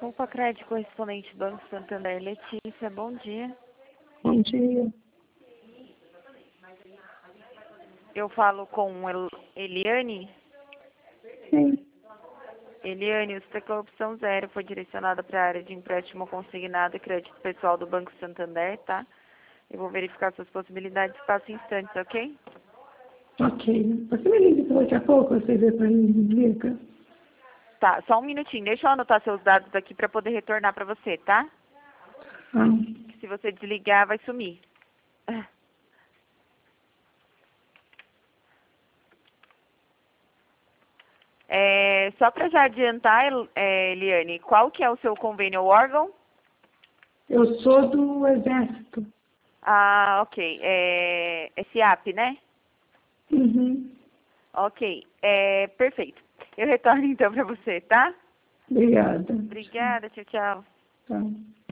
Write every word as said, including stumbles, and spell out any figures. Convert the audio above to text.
Opa, crédito correspondente Banco Santander, Letícia, bom dia. Bom dia. Eu falo com El Eliane. Sim. Eliane, você com a opção zero foi direcionada para a área de empréstimo consignado e crédito pessoal do Banco Santander, tá? Eu vou verificar suas possibilidades, passo em instantes, ok? Ok. Você me liga daqui a pouco, você vê para mim, me liga. Tá, só um minutinho. Deixa eu anotar seus dados aqui para poder retornar para você, tá? Ah, Se você desligar, vai sumir. É, só para já adiantar, El- é, Eliane, qual que é o seu convênio ou órgão? eu sou do Exército. Ah, ok. É, é SIAP, né? Uhum. Ok. É, perfeito. Eu retorno então para você, tá? Obrigada. Obrigada, tchau, tchau. Tá.